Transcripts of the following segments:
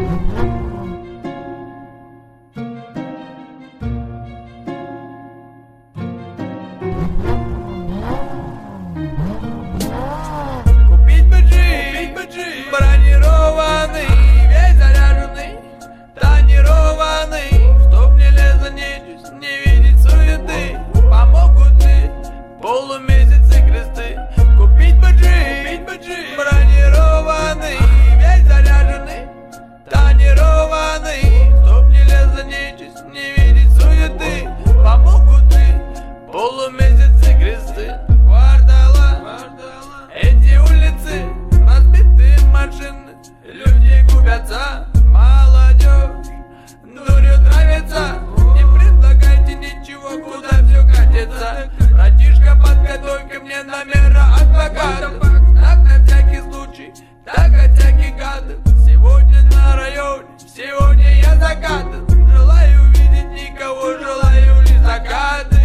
Купить бы джип бронированный, весь заряженный, тонированный, чтоб не лезла нечисть, не видеть суеты. Помогут ли полумесяцы кресты? Купить бы джип бронированный, весь заряженный, тонированный, чтоб не лезла нечисть, не видеть суеты. Помогут ли полумесяцы кресты? Квартала, эти улицы, разбитые машины, люди губятся, молодежь дурью травится. Не предлагайте ничего, куда все катится. Братишка, подготовь-ка мне номера адвокатов, так на всякий случай, так от всяких гадов. Сегодня на районе, сегодня я закатан. Желаю увидеть никого, желаю лишь закаты.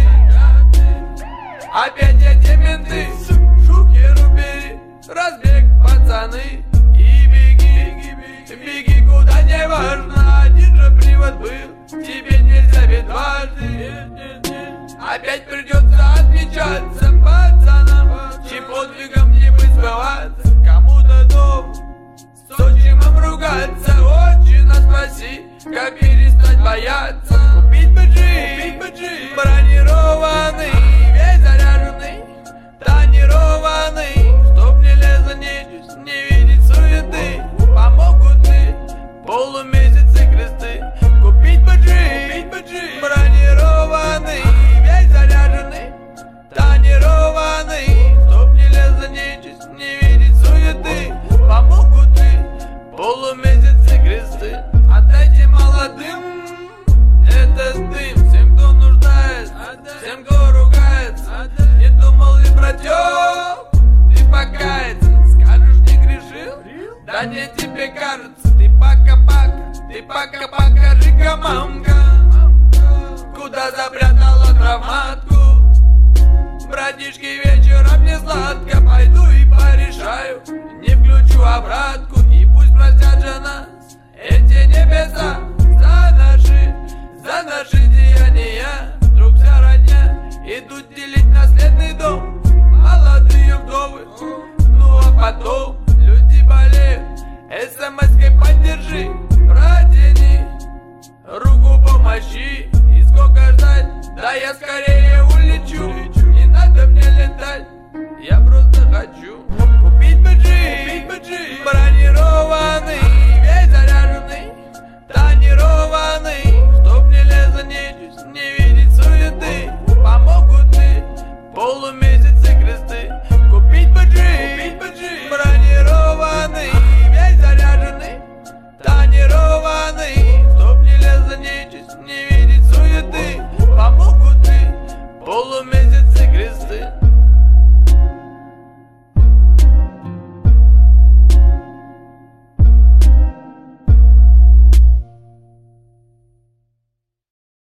Опять эти менты, шухеру бери, разбег, пацаны. И беги, беги, куда не важно. Один же привод был, тебе нельзя ведь дважды. Опять придется отмечаться пацанам, чьим подвигом не быть сбываться. Кому-то дом, с отчимом ругаться. Отчина спаси, как перестать бояться. Купить бы джип бронированный, весь заряженный, тонированный, чтоб не лезла нечисть, не видеть суеты. Помогут ли полумесяцы кресты? Купить бы джип бронированный, весь заряженный, тонированный, чтоб не лезла нечисть, не видеть суеты. Помогут ли полумесяцы кресты? Отдайте молодым этот дым, всем, кто нуждается, всем, кто ругается. Не думал ли, братёк, ты покаяться? Скажешь, не грешил? Да не тебе кажется. Ты пока покажи-ка, мамка, куда запрятала травматку. Братишки, вечером не сладко, пойду и порешаю, не включу обратку. И пусть простят же нас эти небеса за наши деяния. Вдруг вся родня идут делить наследный дом, молодые вдовы, ну а потом люди болеют. СМС-кой поддержи, протяни руку помощи. И сколько ждать, да я скорее улечу. Не надо мне летать, я просто хочу купить бы джип бронированный, весь заряженный, тонированный, чтоб не лезла нечисть, не видеть суеты. Помогут ли полумесяцы кресты? Купить бы джип бронированный, весь заряженный, тонированный, чтоб не лезла нечисть, не видеть суеты. Помогут ли полумесяцы